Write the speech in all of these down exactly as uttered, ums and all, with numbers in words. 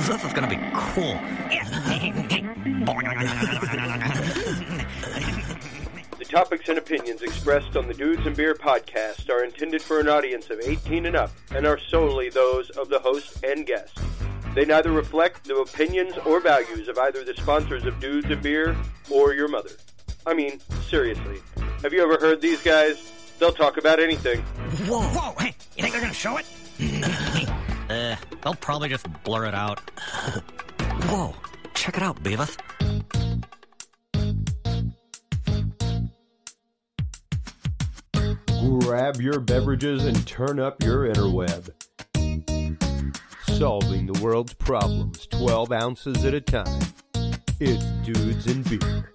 This is gonna be cool. The topics and opinions expressed on the Dudes and Beer podcast are intended for an audience of eighteen and up and are solely those of the host and guests. They neither reflect the opinions or values of either the sponsors of Dudes and Beer or your mother. I mean, seriously, have you ever heard these guys? They'll talk about anything. Whoa, whoa, hey, you think they're gonna show it? uh, they'll probably just blur it out. Whoa, check it out, Beavis. Grab your beverages and turn up your interweb. Solving the world's problems twelve ounces at a time. It's Dudes and Beer.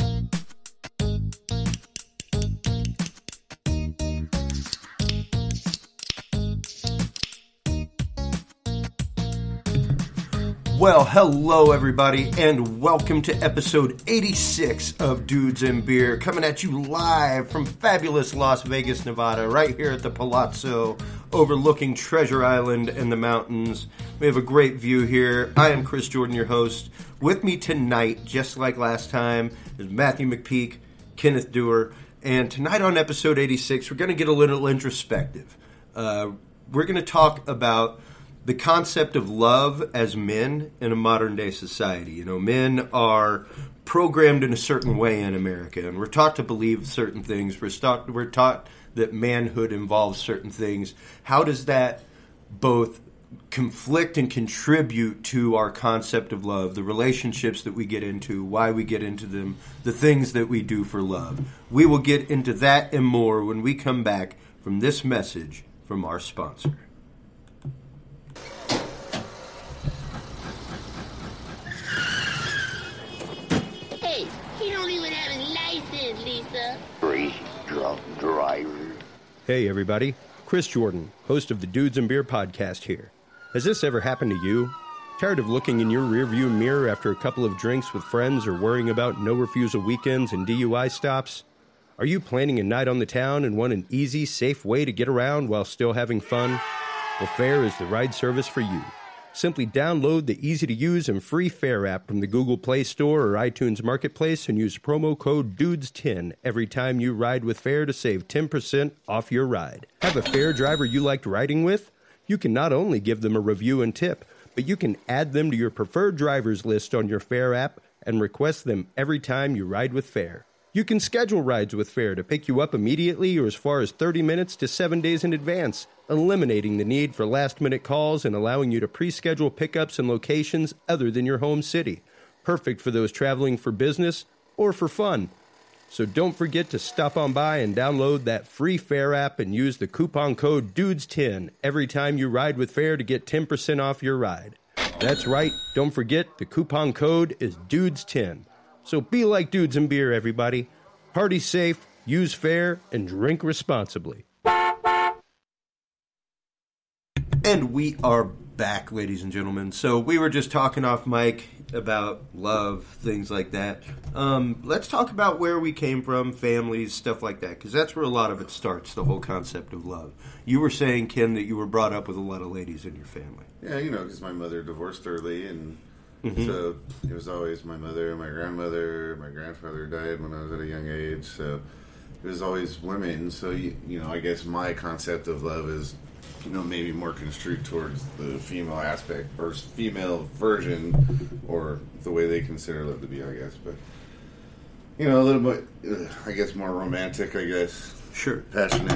Well, hello everybody, and welcome to episode eighty-six of Dudes and Beer, coming at you live from fabulous Las Vegas, Nevada, right here at the Palazzo, overlooking Treasure Island and the mountains. We have a great view here. I am Chris Jordan, your host. With me tonight, just like last time, is Matthew McPeak, Kenneth Dewar, and tonight on episode eighty-six, we're going to get a little introspective. Uh, we're going to talk about the concept of love as men in a modern-day society. You know, men are programmed in a certain way in America, and we're taught to believe certain things. We're taught, we're taught that manhood involves certain things. How does that both conflict and contribute to our concept of love, the relationships that we get into, why we get into them, the things that we do for love? We will get into that and more when we come back from this message from our sponsor. Three drunk drivers. Hey everybody, Chris Jordan, host of the Dudes and Beer podcast here. Has this ever happened to you? Tired of looking in your rearview mirror after a couple of drinks with friends or worrying about no-refusal weekends and D U I stops? Are you planning a night on the town and want an easy, safe way to get around while still having fun? Well, Fare is the ride service for you. Simply download the easy-to-use and free Fare app from the Google Play Store or iTunes Marketplace and use promo code dudes ten every time you ride with Fare to save ten percent off your ride. Have a Fare driver you liked riding with? You can not only give them a review and tip, but you can add them to your preferred drivers list on your Fare app and request them every time you ride with Fare. You can schedule rides with Fare to pick you up immediately or as far as thirty minutes to seven days in advance, eliminating the need for last-minute calls and allowing you to pre-schedule pickups in locations other than your home city. Perfect for those traveling for business or for fun. So don't forget to stop on by and download that free Fare app and use the coupon code dudes ten every time you ride with Fare to get ten percent off your ride. That's right, don't forget the coupon code is dudes ten. So be like Dudes and Beer, everybody. Party safe, use Fare, and drink responsibly. And we are back, ladies and gentlemen. So we were just talking off mic about love, things like that. Um, let's talk about where we came from, families, stuff like that, because that's where a lot of it starts, the whole concept of love. You were saying, Ken, that you were brought up with a lot of ladies in your family. Yeah, you know, because my mother divorced early, and Mm-hmm. so it was always my mother, my grandmother, my grandfather died when I was at a young age, so it was always women. So, you, you know, I guess my concept of love is, you know, maybe more construed towards the female aspect, or female version, or the way they consider love to be, I guess. But, you know, a little bit, uh, I guess, more romantic, I guess. Sure. Passionate.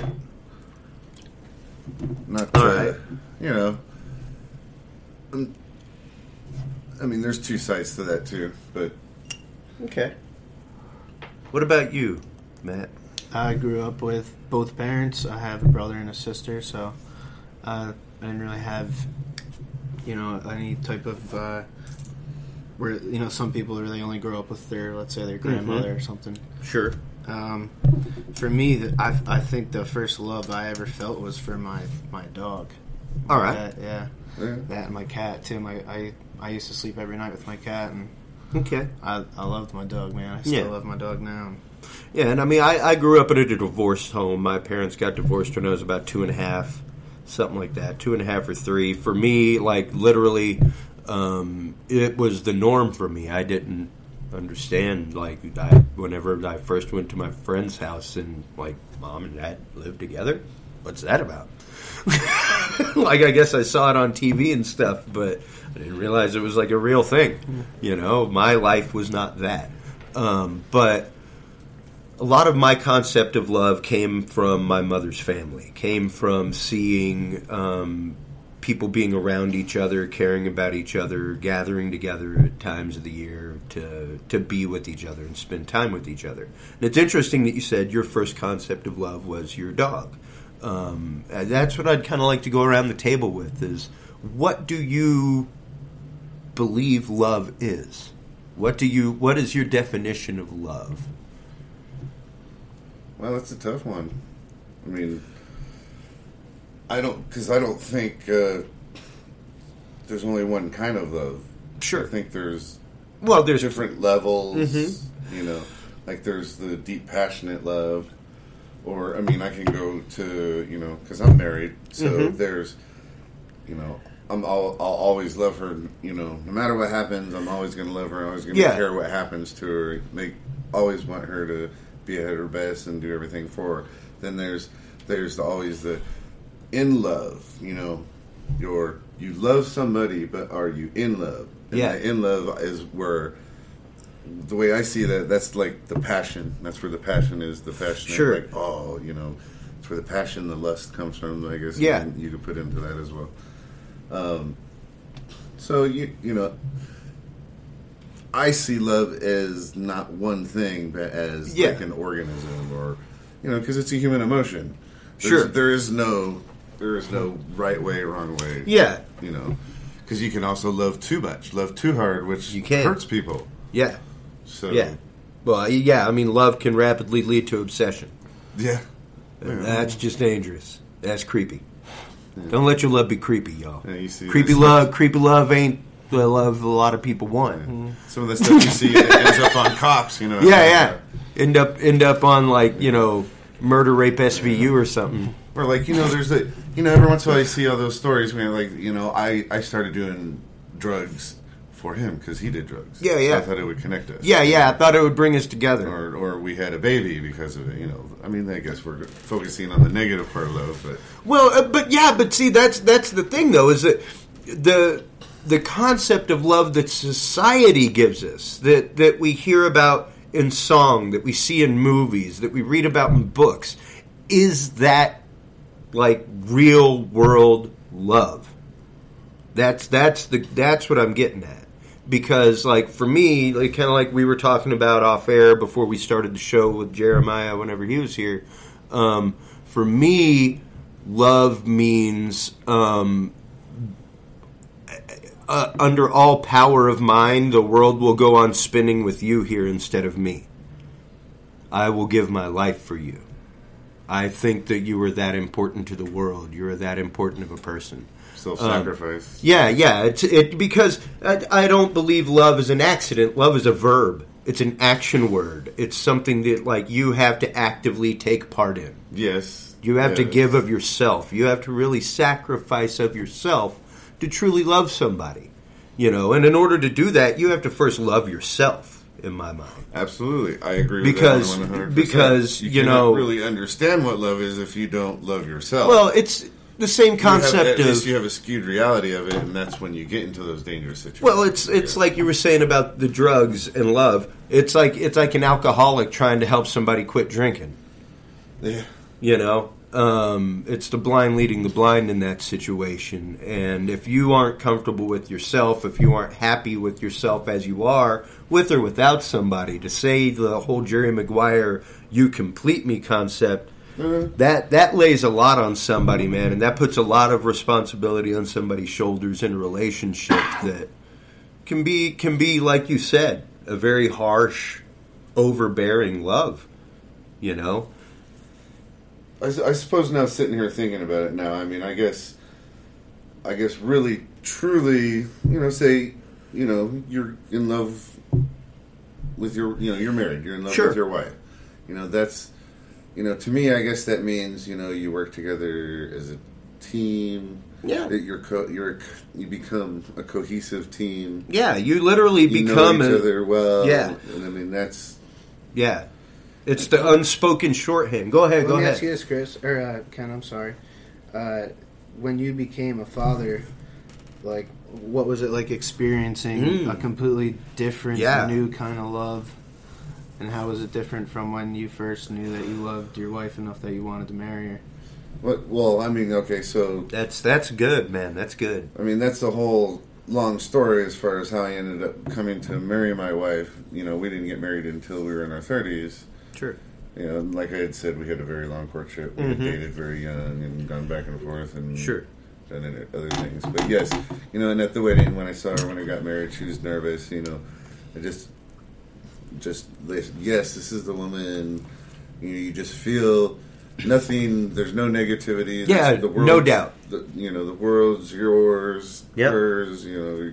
Not, uh, right. you know... Um, I mean, there's two sides to that, too, but... Okay. What about you, Matt? I grew up with both parents. I have a brother and a sister, so uh, I didn't really have, you know, any type of... Uh, where, you know, some people really only grow up with their, let's say, their grandmother mm-hmm. or something. Sure. Um, for me, the, I, I think the first love I ever felt was for my, my dog. All right. That, yeah. yeah. That and my cat, too. My, I... I used to sleep every night with my cat, and okay, I, I loved my dog, man. I still yeah. love my dog now. Yeah, and I mean, I, I grew up in a divorced home. My parents got divorced when I was about two and a half, something like that, two and a half or three. For me, like literally, um, it was the norm for me. I didn't understand, like, I, whenever I first went to my friend's house and, like, mom and dad lived together, what's that about? Like, I guess I saw it on T V and stuff, but I didn't realize it was, like, a real thing. You know, my life was not that. Um, but a lot of my concept of love came from my mother's family, came from seeing um, people being around each other, caring about each other, gathering together at times of the year to to be with each other and spend time with each other. And it's interesting that you said your first concept of love was your dog. Um, and that's what I'd kind of like to go around the table with is, what do you believe love is? What do you? What is your definition of love? Well, that's a tough one. I mean, I don't, because I don't think uh, there's only one kind of love. Sure. I think there's well, there's different levels. Mm-hmm. You know, like there's the deep, passionate love, or I mean, I can go to you know, because I'm married, so Mm-hmm. there's, you know, I'm I'll, I'll always love her. You know, no matter what happens, I'm always going to love her. I'm always going to Yeah. care what happens to her. Make always want her to be at her best and do everything for her. Then there's there's always the in love. You know, you're you love somebody, but are you in love? And Yeah. that in love is where the way I see that. That's like the passion. That's where the passion is. The passion. Sure. Like oh, you know, it's where the passion, the lust comes from. I guess. Yeah. And you could put into that as well. Um. So you you know. I see love as not one thing, but as Yeah. like an organism, or you know, because it's a human emotion. There's, Sure. there is no, there is no right way, wrong way. Yeah. you know, because you can also love too much, love too hard, which You can. hurts people. Yeah. So Yeah. Well, yeah, I mean, love can rapidly lead to obsession. yeah, And That's just dangerous. That's creepy. Don't let your love be creepy, y'all. Yeah, you see creepy this love, stuff. creepy love ain't the love a lot of people want. some of the stuff you see that ends up on cops. You know, Yeah, yeah. End up end up on like, you know, murder rape S V U or something. Or like, you know, there's a, you know, every once in a while I see all those stories where like, you know, I, I started doing drugs for him because he did drugs. Yeah, So yeah. I thought it would connect us. Yeah, yeah. I thought it would bring us together. Or, or we had a baby because of it, you know. I mean, I guess we're focusing on the negative part of love, but Well, uh, but yeah, but see, that's that's the thing, though, is that the the concept of love that society gives us, that that we hear about in song, that we see in movies, that we read about in books, is that like real world love? That's that's the that's what I'm getting at. Because, like, for me, like, kind of like we were talking about off air before we started the show with Jeremiah whenever he was here, um, for me, love means um, uh, under all power of mine, the world will go on spinning with you here instead of me. I will give my life for you. I think that you are that important to the world. You are that important of a person. self-sacrifice. Um, yeah, yeah. It's it because I, I don't believe love is an accident. Love is a verb. It's an action word. It's something that like you have to actively take part in. Yes. You have to yes. give of yourself. You have to really sacrifice of yourself to truly love somebody. You know, and in order to do that, you have to first love yourself. In my mind, Absolutely, I agree. Because- with that one hundred percent. because, you, you cannot know- really understand what love is if you don't love yourself. well, it's the same You have- concept at of. least you have a skewed reality of it, and that's when you get into those dangerous situations. Well, it's it's Yeah. like you were saying about the drugs and love. It's like it's like an alcoholic trying to help somebody quit drinking. yeah. You know, um, it's the blind leading the blind in that situation. And if you aren't comfortable with yourself, if you aren't happy with yourself as you are, with or without somebody, to say the whole Jerry Maguire "you complete me" concept. Mhm. That that lays a lot on somebody, man, and that puts a lot of responsibility on somebody's shoulders in a relationship that can be can be, like you said, a very harsh, overbearing love. You know, I, s- I suppose now sitting here thinking about it now, I mean, I guess, I guess really, truly, you know, say, you know, you're in love with your, you know, you're married, you're in love Sure. with your wife. You know, that's, you know, to me, I guess that means, you know, you work together as a team. Yeah. That you're co- you're you become a cohesive team. Yeah, you literally You become know each a, other well. Yeah. And I mean that's yeah. It's the unspoken shorthand. Go ahead, Let go me ahead. ask you this, Chris, or uh, Ken. I'm sorry. Uh, when you became a father, like, what was it like experiencing Mm. a completely different, Yeah. new kind of love? And how was it different from when you first knew that you loved your wife enough that you wanted to marry her? what well, I mean, okay, so That's that's good, man. That's good. I mean that's the whole long story as far as how I ended up coming to marry my wife. You know, we didn't get married until we were in our thirties. Sure. You know, like I had said, we had a very long courtship. We Mhm. had dated very young and gone back and forth and Sure. done it- other things. But yes, you know, and at the wedding when I saw her when I got married, she was nervous. You know, I just, just yes, this is the woman. You know, you just feel nothing. There's no negativity. Yeah, the no doubt. The, you know, the world's yours, Yep. hers. You know,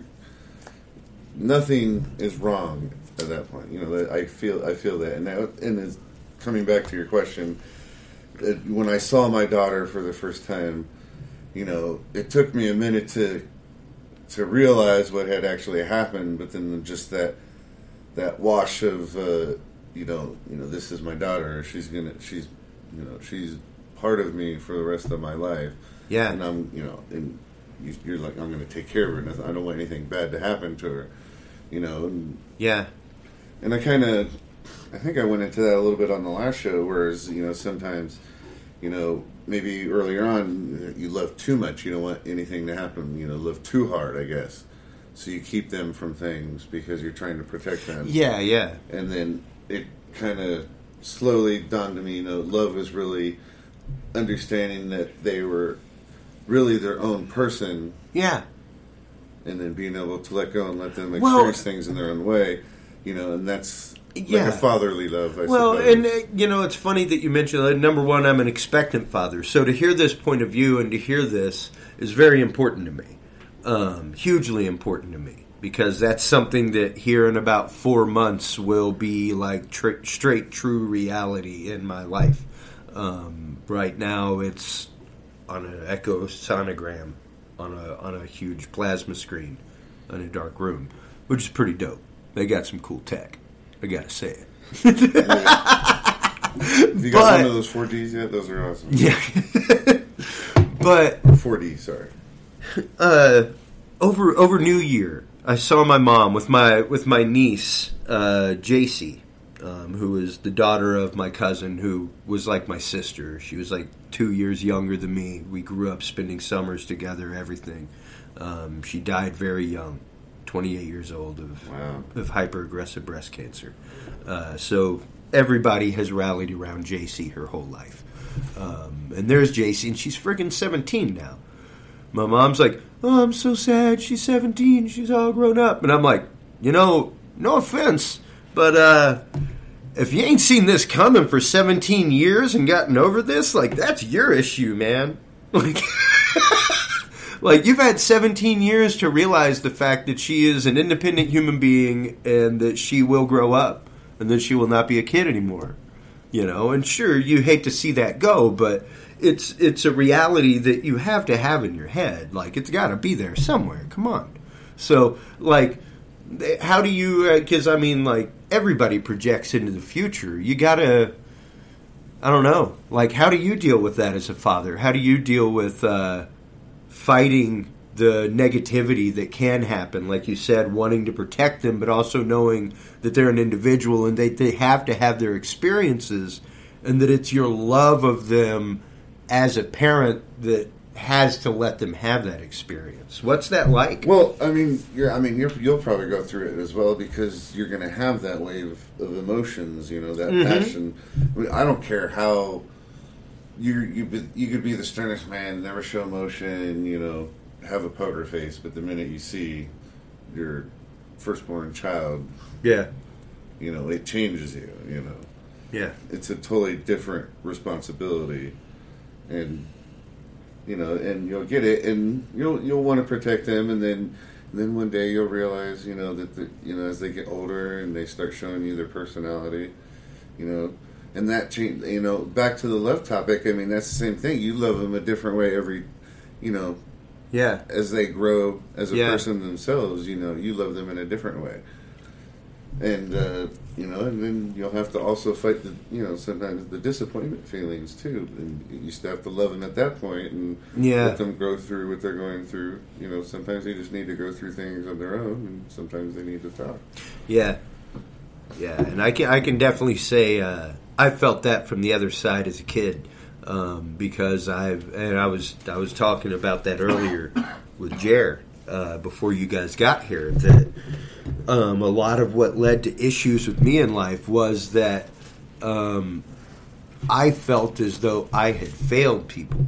nothing is wrong at that point. You know, I feel I feel that, and that, and it's, coming back to your question, it, when I saw my daughter for the first time, you know, it took me a minute to to realize what had actually happened. But then just that that wash of uh, you know, you know, this is my daughter. She's gonna, she's, you know, she's part of me for the rest of my life. Yeah. And I'm, you know, and you, you're like, I'm going to take care of her. Nothing, I don't want anything bad to happen to her. You know. And, Yeah. and I kind of, I think I went into that a little bit on the last show, whereas, you know, sometimes, you know, maybe earlier on, you love too much. You don't want anything to happen. You know, love too hard, I guess. So you keep them from things because you're trying to protect them. Yeah, yeah. And then it kind of slowly dawned to me, you know, love is really understanding that they were really their own person. Yeah. And then being able to let go and let them Well- experience things in their own way. You know, and that's Yeah. like a fatherly love, I Well, suppose. and uh, you know, it's funny that you mentioned that. Number one, I'm an expectant father, so to hear this point of view and to hear this is very important to me, um, hugely important to me, because that's something that here in about four months will be like tr- straight true reality in my life. Um, right now, it's on an echo sonogram on a on a huge plasma screen in a dark room, which is pretty dope. They got some cool tech. I gotta say it. Have you got but- one of those four Ds yet? Those are awesome. Yeah. But four D, sorry. uh, over over New Year, I saw my mom with my with my niece, uh, J C, um, who is the daughter of my cousin, who was like my sister. She was like two years younger than me. We grew up spending summers together, everything. Um, she died very young, twenty-eight years old, of Wow. of hyper-aggressive breast cancer. Uh, so everybody has rallied around J C her whole life. Um, and there's J C, and she's friggin' seventeen now. My mom's like, oh, I'm so sad. She's seventeen. She's all grown up. And I'm like, you know, no offense, but uh, if you ain't seen this coming for seventeen years and gotten over this, like, that's your issue, man. Like, like you've had seventeen years to realize the fact that she is an independent human being and that she will grow up and that she will not be a kid anymore. You know, and sure, you hate to see that go, but it's it's a reality that you have to have in your head. Like, it's got to be there somewhere. Come on. So, like, how do you, because, I mean, like, everybody projects into the future. You got to, I don't know. Like, how do you deal with that as a father? How do you deal with uh, fighting the negativity that can happen? Like you said, wanting to protect them, but also knowing that they're an individual and they, they have to have their experiences, and that it's your love of them as a parent that has to let them have that experience. What's that like? Well, I mean, you're, I mean, you're, you'll probably go through it as well because you're going to have that wave of emotions, you know, that Mhm. passion. I mean, I don't care how you you be, you could be the sternest man, never show emotion, you know, have a poker face, but the minute you see your firstborn child, Yeah. you know, it changes you. You know, Yeah. it's a totally different responsibility, and you know, and you'll get it, and you'll you'll want to protect them, and then and then one day you'll realize, you know, that the, you know, as they get older and they start showing you their personality, you know, and that change, you know, back to the love topic. I mean, that's the same thing. You love them a different way every, you know, Yeah. As they grow as a Yeah. person themselves, you know, you love them in a different way. And, uh, you know, and then you'll have to also fight the, you know, sometimes the disappointment feelings, too. And you still have to love them at that point and Yeah. let them go through what they're going through. You know, sometimes they just need to go through things on their own, and sometimes they need to talk. Yeah. Yeah, and I can, I can definitely say uh, I felt that from the other side as a kid. Um, because I've, and I was, I was talking about that earlier with Jer uh, before you guys got here, that um, a lot of what led to issues with me in life was that um, I felt as though I had failed people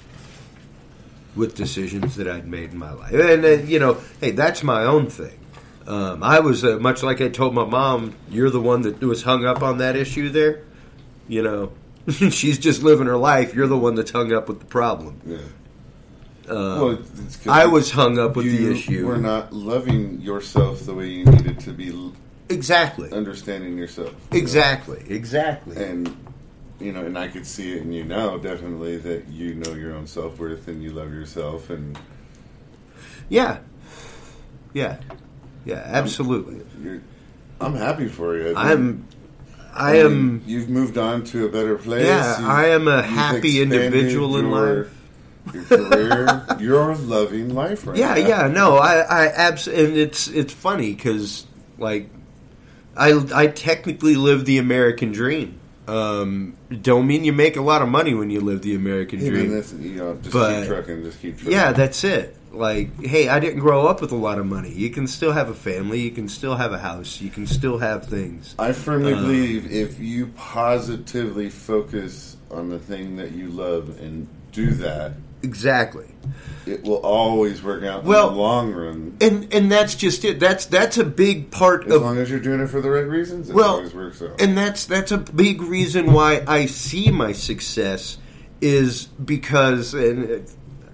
with decisions that I'd made in my life. And, uh, you know, hey, that's my own thing. Um, I was, uh, much like I told my mom, you're the one that was hung up on that issue there, you know. She's just living her life. You're the one that's hung up with the problem. Yeah. Uh, well, it's 'cause I was hung up with you the issue. We're not loving yourself the way you needed to be. l- Exactly. Understanding yourself. you know? Exactly. Exactly. And, you know, and I could see it in you now, definitely, that you know your own self-worth and you love yourself. And Yeah. Yeah. Yeah, absolutely. you're, I'm happy for you. I I'm... I mean, am... You've moved on to a better place. Yeah, You've- I am a you've happy expanded individual in your- life. Your career, you're loving life right Yeah, now. yeah, no, I, I abs- and it's it's funny because like I I technically live the American dream. Um, don't mean you make a lot of money when you live the American Even dream. this, you know, just But- keep trucking, just keep trucking. Yeah, that's it. Like, hey, I didn't grow up with a lot of money. You can still have a family. You can still have a house. You can still have things. I firmly Uh, believe if you positively focus on the thing that you love and do that, Exactly. it will always work out Well, in the long run. And and that's just it. That's that's a big part As of long as you're doing it for the right reasons, it Well, always works out. and that's that's a big reason why I see my success is because, and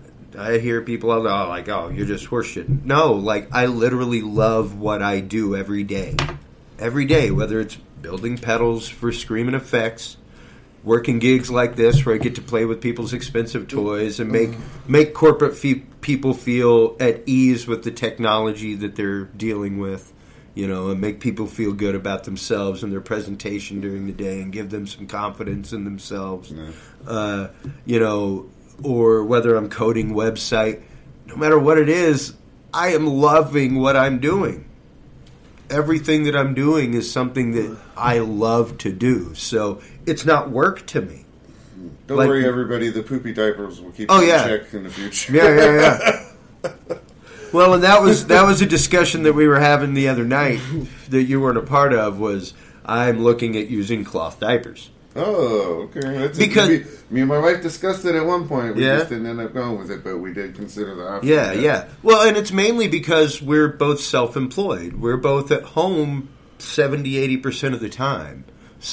I hear people out there, oh, like, oh, you're just horseshitting. No, like, I literally love what I do every day. Every day, whether it's building pedals for Screaming Effects, working gigs like this where I get to play with people's expensive toys and make make corporate fe- people feel at ease with the technology that they're dealing with, you know, and make people feel good about themselves and their presentation during the day and give them some confidence in themselves. Yeah. Uh, you know, or whether I'm coding website, no matter what it is, I am loving what I'm doing. Everything that I'm doing is something that I love to do. So it's not work to me. Don't like- worry, everybody. The poopy diapers will keep Oh, you yeah. in check in the future. Yeah, yeah, yeah. Well, and that was that was a discussion that we were having the other night that you weren't a part of. Was I'm looking at using cloth diapers. Oh, okay. That's Because- me, me and my wife discussed it at one point. We Yeah. just didn't end up going with it, but we did consider the option. Yeah, yeah. Well, and it's mainly because we're both self-employed. We're both at home seventy, eighty percent of the time.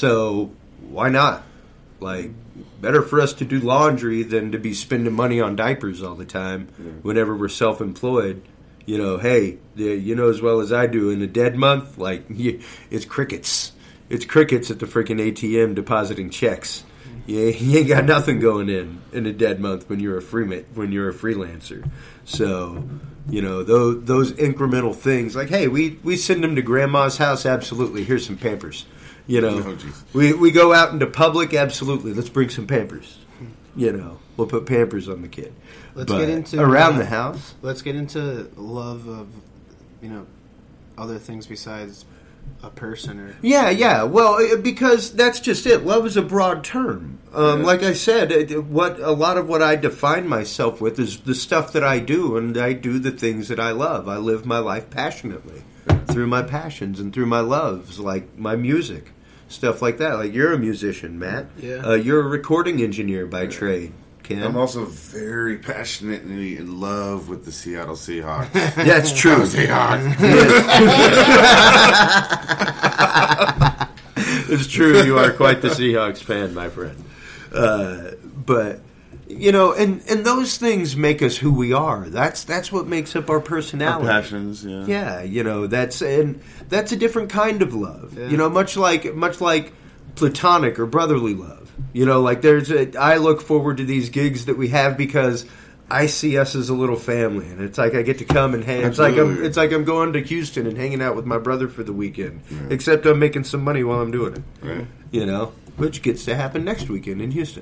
So why not? Like, better for us to do laundry than to be spending money on diapers all the time whenever we're self-employed. You know, hey, the- you know as well as I do, in a dead month, like, you, it's crickets. It's crickets at the freaking A T M depositing checks. You, you ain't got nothing going in in a dead month when you're a free when you're a freelancer. So, you know, those those incremental things, like, hey, we, we send them to grandma's house, absolutely. Here's some Pampers. You know, Oh, geez. we we go out into public, absolutely. Let's bring some Pampers. You know, we'll put Pampers on the kid. Let's But get into around uh, the house. Let's get into love of, you know, other things besides a person or Yeah, yeah. Well, uh, because that's just it. Love is a broad term. Um, Yeah. Like I said, it, what a lot of what I define myself with is the stuff that I do, and I do the things that I love. I live my life passionately through my passions and through my loves, like my music, stuff like that. Like, you're a musician, Matt. Yeah. Uh, you're a recording engineer by trade, Ken. I'm also very passionately in love with the Seattle Seahawks. That's true. Seahawks. It's true. You are quite the Seahawks fan, my friend. Uh, but you know, and, and those things make us who we are. That's that's what makes up our personality. Our passions, yeah. Yeah, you know, that's and that's a different kind of love. Yeah. You know, much like much like platonic or brotherly love. You know, like there's a, I look forward to these gigs that we have because I see us as a little family, and it's like I get to come and hang. It's like I'm, Absolutely. it's like I'm going to Houston and hanging out with my brother for the weekend. Yeah. Except I'm making some money while I'm doing it. Right. You know, which gets to happen next weekend in Houston.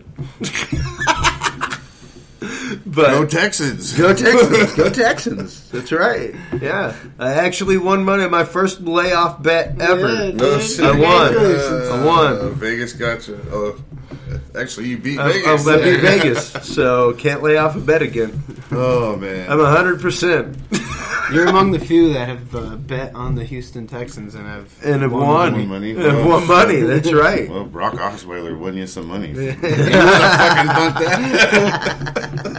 But Go Texans! Go Texans! Go Texans! That's right. Yeah, I actually won money. My first layoff bet ever. Yeah, No dude. shit. I won. Uh, I won. Vegas got you. Oh, actually, you beat I, Vegas. I beat Vegas, so can't lay off a bet again. Oh man. I'm a hundred percent You're among the few that have uh, bet on the Houston Texans and have and have won won. won money. And have won money. That's right. Well, Brock Osweiler won you some money. You would have fucking bumped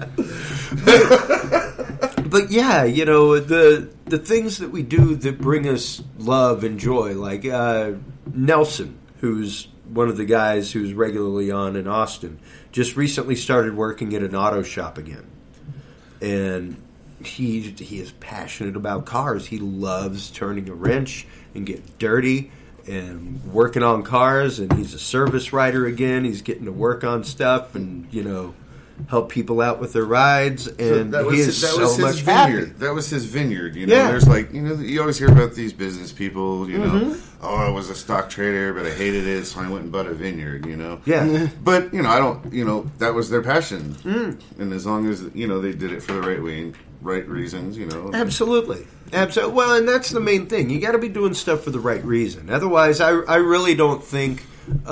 that. But yeah, you know, the the things that we do that bring us love and joy, like uh, Nelson, who's one of the guys who's regularly on in Austin, just recently started working at an auto shop again, and he he is passionate about cars. He loves turning a wrench and getting dirty and working on cars, and he's a service writer again. He's getting to work on stuff and, you know, help people out with their rides, and that was, he is that so was his much vineyard. happy. That was his vineyard. You know, Yeah. there's like, you know, you always hear about these business people. You know, Mm-hmm. oh, I was a stock trader, but I hated it, so I went and bought a vineyard. You know, Yeah. but you know, I don't. You know, that was their passion, Mm. and as long as you know they did it for the right way, right reasons. You know, Absolutely. Absolutely. Well, and that's the main thing. You got to be doing stuff for the right reason. Otherwise, I, I really don't think.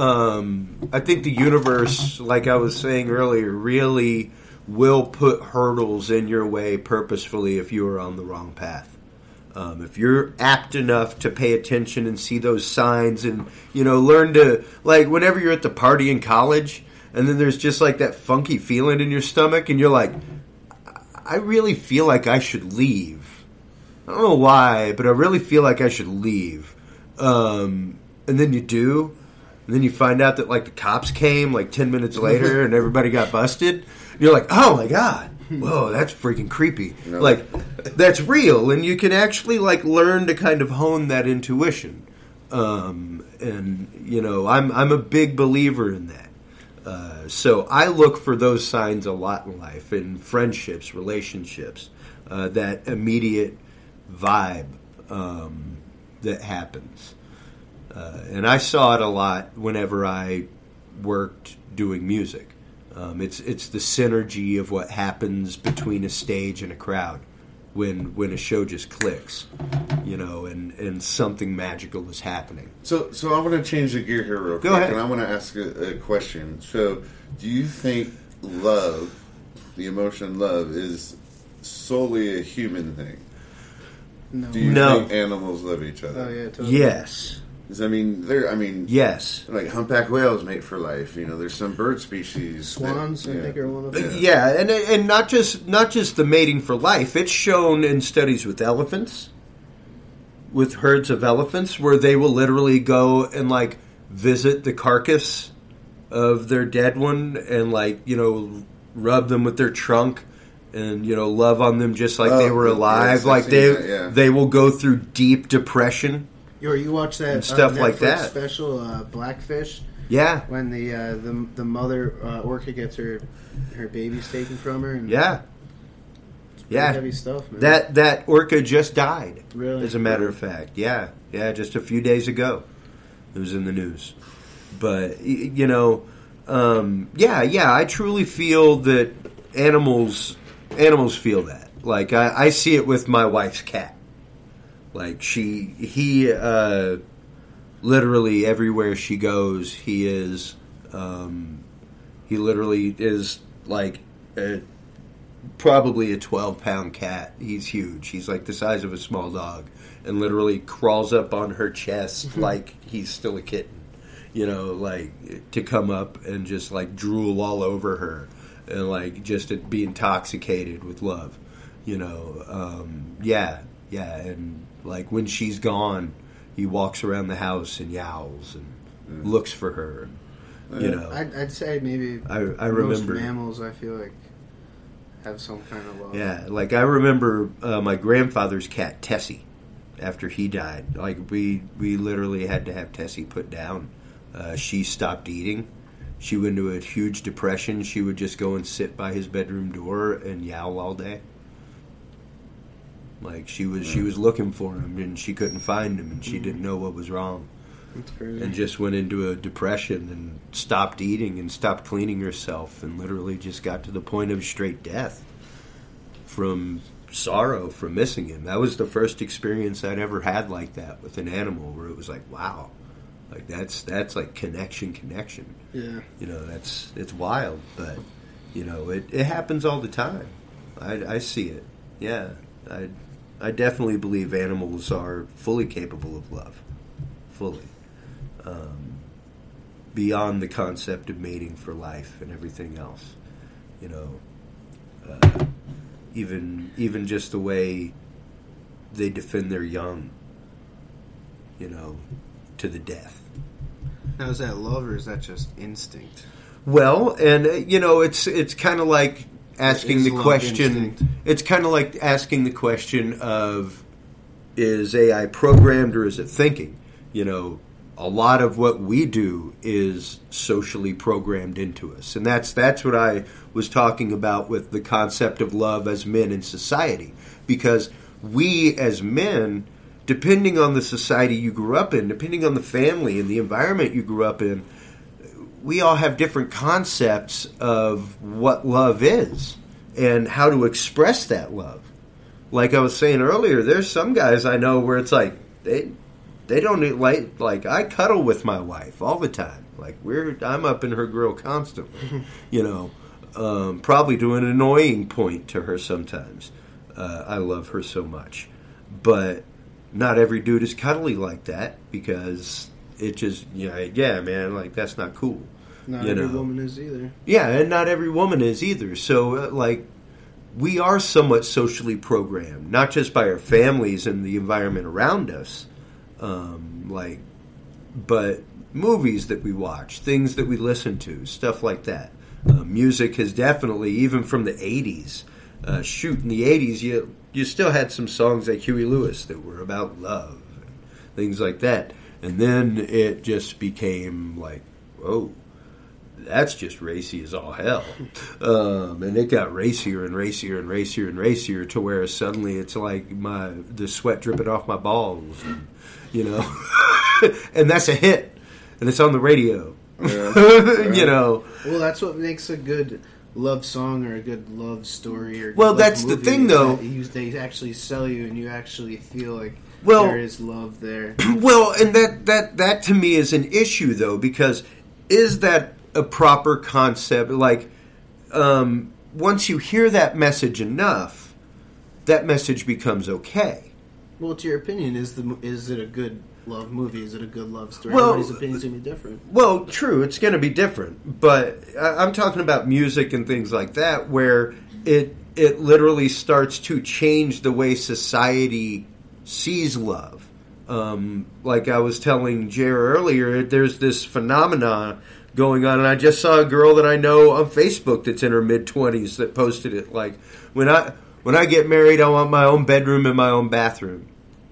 Um, I think the universe, like I was saying earlier, really will put hurdles in your way purposefully if you are on the wrong path. Um, if you're apt enough to pay attention and see those signs and, you know, learn to, like, whenever you're at the party in college and then there's just like that funky feeling in your stomach and you're like, I really feel like I should leave. I don't know why, but I really feel like I should leave. Um, and then you do. And then you find out that, like, the cops came, like, ten minutes later and everybody got busted. And you're like, oh, my God. Whoa, that's freaking creepy. No. Like, that's real. And you can actually, like, learn to kind of hone that intuition. Um, and, you know, I'm, I'm a big believer in that. Uh, so I look for those signs a lot in life, in friendships, relationships, uh, that immediate vibe um, that happens. Uh, and I saw it a lot whenever I worked doing music. Um, it's it's the synergy of what happens between a stage and a crowd when when a show just clicks, you know, and, and something magical is happening. So, so I want to change the gear here real Go quick, ahead. and I want to ask a, a question. So, do you think love, the emotion love, is solely a human thing? No. Do you No. think animals love each other? Oh yeah, totally. Yes. 'Cause, I mean, they're. I mean, Yes. like humpback whales mate for life. You know, there's some bird species. Swans, that, I yeah. think, are one of Uh, them. Yeah, and and not just not just the mating for life. It's shown in studies with elephants, with herds of elephants, where they will literally go and like visit the carcass of their dead one and like you know rub them with their trunk and you know love on them just like Oh, they were yes, alive. I've like seen they that, yeah. they will go through deep depression. Or you watch that And stuff uh, like Netflix that. special, uh, Blackfish, Yeah, when the uh, the the mother uh, orca gets her her babies taken from her. And yeah, pretty yeah. heavy stuff, man. That that orca just died. Really? As a matter of fact, yeah, yeah, just a few days ago, it was in the news. But y- you know, um, yeah, yeah, I truly feel that animals animals feel that. Like I, I see it with my wife's cat. Like she, he, uh, literally everywhere she goes, he is. Um, he literally is like. A, Probably a twelve pound cat. He's huge. He's like the size of a small dog, and literally crawls up on her chest like he's still a kitten. You know, like to come up and just like drool all over her, and like just to be intoxicated with love. You know, um, yeah, yeah, and like when she's gone, he walks around the house and yowls and looks for her. You know, I'd, I'd say maybe I, I most remember. mammals. I feel like have some kind of love. Yeah, like I remember uh, my grandfather's cat Tessie. After he died, like we we literally had to have Tessie put down. Uh, she stopped eating, she went into a huge depression. She would just go and sit by his bedroom door and yowl all day. Like she was, she was looking for him, and she couldn't find him, and she didn't know what was wrong. That's crazy. And just went into a depression and stopped eating and stopped cleaning herself, and literally just got to the point of straight death from sorrow, from missing him. That was the first experience I'd ever had like that with an animal, where it was like, wow, like that's that's like connection, connection. Yeah. You know, that's it's wild, but you know, it, it happens all the time. I, I see it. Yeah, I I definitely believe animals are fully capable of love, fully. Um, beyond the concept of mating for life and everything else, you know, uh, even even just the way they defend their young, you know, to the death. Now, is that love or is that just instinct? Well, and uh, you know, it's it's kind of like asking Is the love question. instinct? It's kind of like asking the question of, is A I programmed or is it thinking? You know. A lot of what we do is socially programmed into us. And that's that's what I was talking about with the concept of love as men in society. Because we as men, depending on the society you grew up in, depending on the family and the environment you grew up in, we all have different concepts of what love is and how to express that love. Like I was saying earlier, there's some guys I know where it's like, they... They don't need, like like I cuddle with my wife all the time. Like we're I'm up in her grill constantly, you know, um, probably to an annoying point to her sometimes. Uh, I love her so much, but not every dude is cuddly like that because it just yeah yeah man like that's not cool. Not you every know? woman is either. Yeah, and not every woman is either. So uh, like we are somewhat socially programmed, not just by our families and the environment around us. Um, like, but movies that we watch, things that we listen to, stuff like that. Uh, music has definitely, even from the eighties, uh, shoot, in the eighties, you you still had some songs like Huey Lewis that were about love, and things like that. And then it just became like, whoa, that's just racy as all hell. Um, and it got racier and racier and racier and racier to where suddenly it's like my the sweat dripping off my balls. And, you know, and that's a hit, and it's on the radio. Yeah, yeah. You know, well, that's what makes a good love song or a good love story. Or well, love that's the movie, thing, though. You, they actually sell you, and you actually feel like well, there is love there. Well, and that that that to me is an issue, though, because is that a proper concept? Like, um, once you hear that message enough, that message becomes okay. Well, to your opinion, is the is it a good love movie? Is it a good love story? Well, Everybody's opinion's gonna be different. Well, true, it's going to be different, but I- I'm talking about music and things like that, where it it literally starts to change the way society sees love. Um, like I was telling Jer earlier, there's this phenomenon going on, and I just saw a girl that I know on Facebook that's in her mid twenties that posted it. Like, when I when I get married, I want my own bedroom and my own bathroom.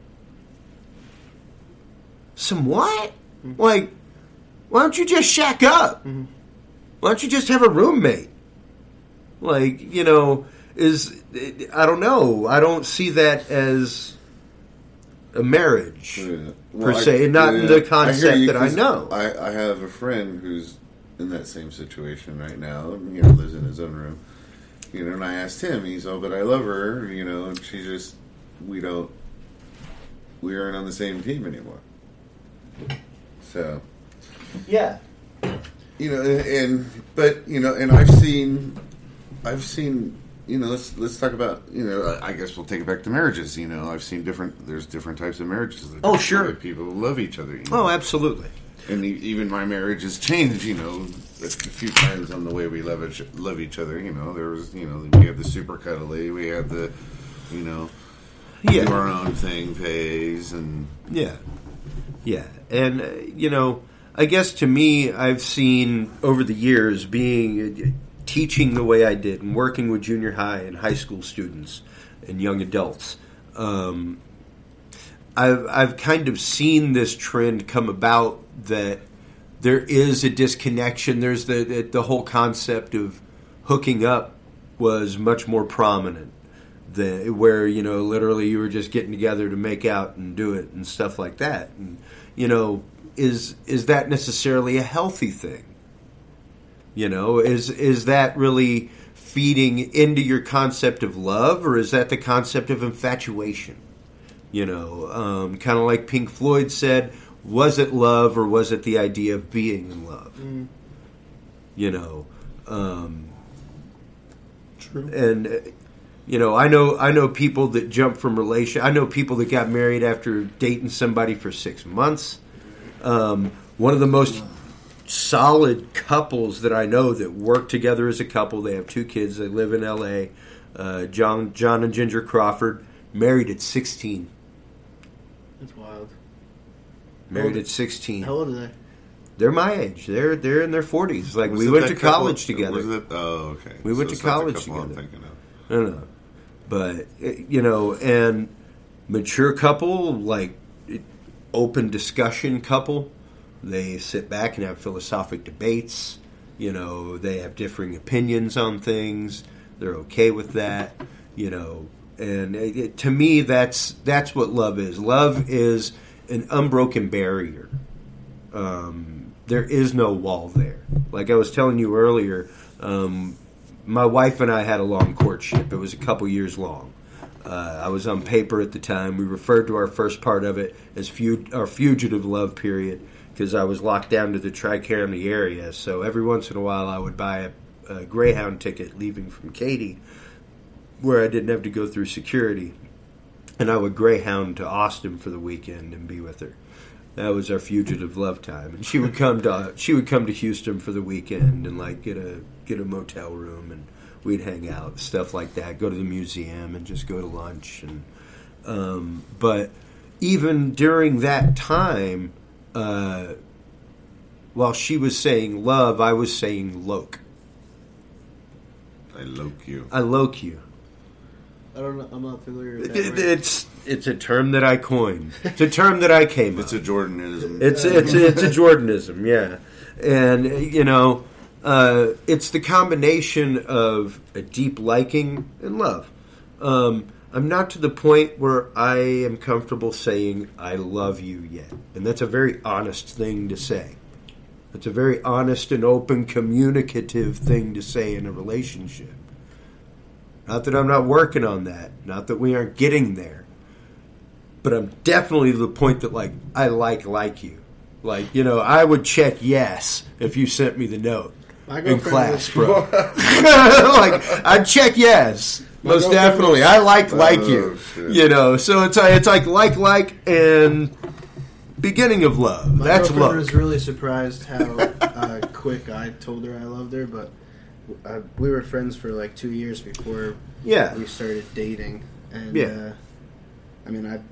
Some what? Mm-hmm. Like, why don't you just shack up? Mm-hmm. Why don't you just have a roommate? Like, you know, is I don't know. I don't see that as a marriage yeah. well, per se, I, not yeah, in the concept I that I know. I, I have a friend who's in that same situation right now. You know, lives in his own room. You know, and I asked him. He's, oh, but I love her. You know, and she just we don't we aren't on the same team anymore. So, yeah, you know, and, and but you know, and I've seen, I've seen, you know, let's let's talk about, you know, I guess we'll take it back to marriages. You know, I've seen different. There's different types of marriages. That oh, sure. People love each other. You know? Oh, absolutely. And even my marriage has changed. You know, a few times on the way we love each, love each other. You know, there was, you know, we had the super cuddly, we had the, you know, yeah. do our own thing phase, and yeah. Yeah, and, uh, you know, I guess to me, I've seen over the years being, uh, teaching the way I did and working with junior high and high school students and young adults, um, I've, I've kind of seen this trend come about that there is a disconnection. There's the, the the whole concept of hooking up was much more prominent. The, where, you know, literally you were just getting together to make out and do it and stuff like that. And, you know, is is that necessarily a healthy thing? You know, is is that really feeding into your concept of love, or is that the concept of infatuation? You know, um, kind of like Pink Floyd said, was it love or was it the idea of being in love? Mm. You know, um, true. And uh, you know, I know I know people that jump from relation. I know people that got married after dating somebody for six months. Um, one of the most solid couples that I know that work together as a couple. They have two kids. They live in L A. Uh, John John and Ginger Crawford, married at sixteen. That's wild. Married at sixteen. How old are they? They're my age. They're they're in their forties. Like Was we it went that to college couple? together. Was it? Oh, okay. We went So to it's not the college couple I'm together. thinking of. I don't know, but you know, and mature couple, like open discussion couple. They sit back and have philosophic debates. You know, they have differing opinions on things. They're okay with that. You know, and it, it, to me, that's that's what love is. Love is an unbroken barrier. Um, there is no wall there. Like I was telling you earlier, um, my wife and I had a long courtship. It was a couple years long. Uh, I was on paper at the time. We referred to our first part of it as fu- our fugitive love period, because I was locked down to the Tri-County area. So every once in a while I would buy a, a Greyhound ticket leaving from Katy, where I didn't have to go through security. And I would Greyhound to Austin for the weekend and be with her. That was our fugitive love time. And she would come to she would come to Houston for the weekend and like get a get a motel room, and we'd hang out, stuff like that, go to the museum and just go to lunch. And um, but even during that time, Uh, while she was saying love, I was saying loke. I loke you. I loke you. I don't know. I'm not familiar with It, that. it, it's it's a term that I coined. It's a term that I came It's up. a Jordanism. It's it's it's a Jordanism, yeah. And you know, uh, it's the combination of a deep liking and love. Um, I'm not to the point where I am comfortable saying I love you yet. And that's a very honest thing to say. It's a very honest and open, communicative thing to say in a relationship. Not that I'm not working on that. Not that we aren't getting there. But I'm definitely to the point that, like, I like like you. Like, you know, I would check yes if you sent me the note in class, bro. Like, I'd check yes. Most definitely. I like like Oh, you. shit. You know, so it's like, it's like like like and beginning of love. My That's girlfriend love. was really surprised how uh, quick I told her I loved her, but uh, we were friends for like two years before Yeah. we started dating. And Yeah. uh, I mean, I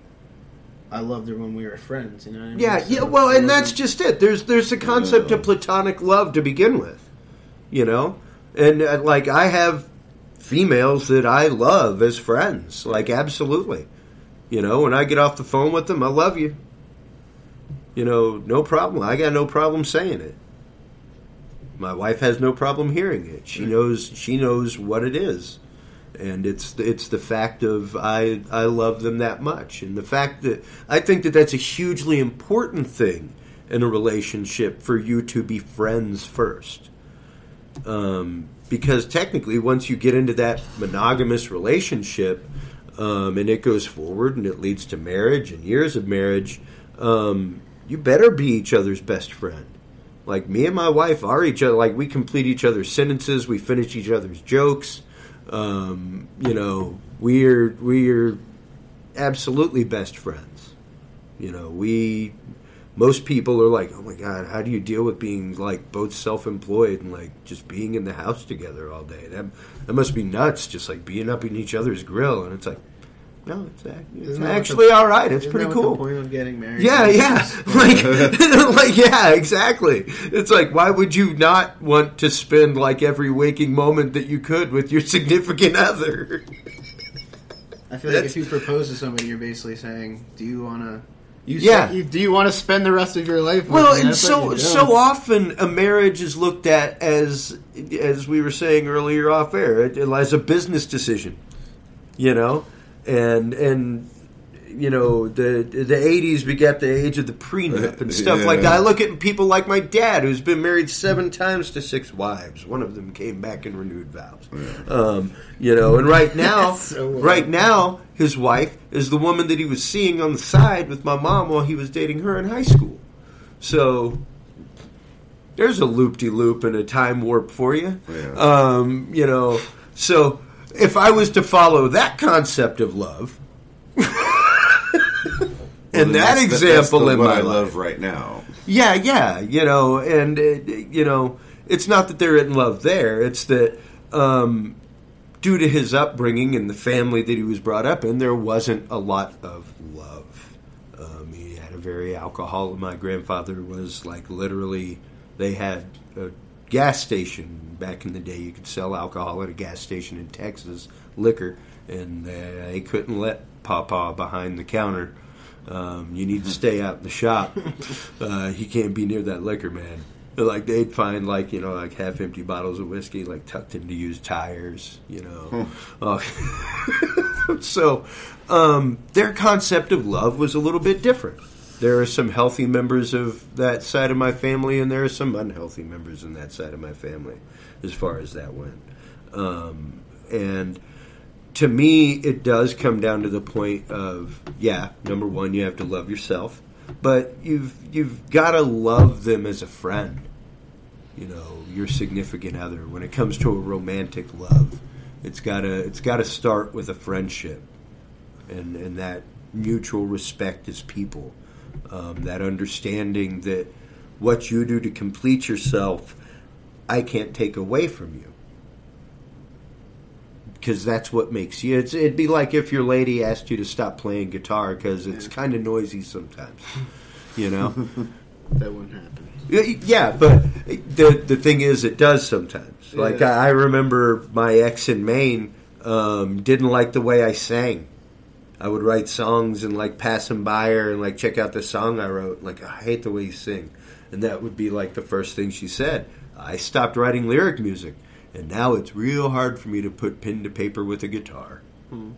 I loved her when we were friends. You know what I mean? Yeah, So yeah. Well, it and that's wasn't- just it. There's there's the concept of platonic love to begin with, you know, and uh, like I have females that I love as friends, like absolutely, you know. When I get off the phone with them, I love you. You know, no problem. I got no problem saying it. My wife has no problem hearing it. She knows she knows what it is. And it's it's the fact of I I love them that much, and the fact that I think that that's a hugely important thing in a relationship for you to be friends first, um, because technically once you get into that monogamous relationship, um, and it goes forward and it leads to marriage and years of marriage, um, you better be each other's best friend. Like me and my wife are each other. Like we complete each other's sentences, we finish each other's jokes. Um, you know, we're we're absolutely best friends. You know, we most people are like, oh my god, how do you deal with being like both self-employed and like just being in the house together all day? That that must be nuts. Just like being up in each other's grill, and it's like, no, it's, act- it's Isn't that what actually the- all right. It's isn't pretty that what cool. the point of getting married? Yeah, is? yeah. Like, like, yeah, exactly. It's like, why would you not want to spend like every waking moment that you could with your significant other? I feel like That's- if you propose to somebody, you're basically saying, "Do you want to You Yeah. you, do you want to spend the rest of your life with Well, me? and That's what so you're doing. so often a marriage is looked at as, as we were saying earlier off air, as a business decision, you know, and and you know the the eighties begat the age of the prenup and stuff Yeah. like that. I look at people like my dad, who's been married seven times to six wives. One of them came back and renewed vows. Yeah. Um, you know, and right now, So wild. right now, his wife is the woman that he was seeing on the side with my mom while he was dating her in high school. So there's a loop-de-loop and a time warp for you. Yeah. Um, you know, so if I was to follow that concept of love, Well, and then that that's the- example that's the in what my I life, love right now. yeah, yeah, you know, and uh, you know, it's not that they're in love there; it's that um, due to his upbringing and the family that he was brought up in, there wasn't a lot of love. Um, he had a very alcohol. My grandfather was like literally, they had a gas station back in the day. You could sell alcohol at a gas station in Texas, liquor, and uh, they couldn't let Papa behind the counter. Um, you need to stay out in the shop. Uh, he can't be near that liquor, man. Like they'd find like you know like half empty bottles of whiskey like tucked into used tires, you know. Uh, so um, their concept of love was a little bit different. There are some healthy members of that side of my family, and there are some unhealthy members in that side of my family, as far as that went. Um, and to me, it does come down to the point of, yeah, number one, you have to love yourself, but you've you've got to love them as a friend. You know, your significant other. When it comes to a romantic love, it's gotta it's gotta start with a friendship, and and that mutual respect as people, um, that understanding that what you do to complete yourself, I can't take away from you. Because that's what makes you. It's, it'd be like if your lady asked you to stop playing guitar because it's kind of noisy sometimes, you know. That wouldn't happen. Yeah, but the the thing is, it does sometimes. Like Yeah. I, I remember my ex in Maine um, didn't like the way I sang. I would write songs and like pass them by her and like check out the song I wrote. Like, I hate the way you sing, and that would be like the first thing she said. I stopped writing lyric music. And now it's real hard for me to put pen to paper with a guitar. Hmm.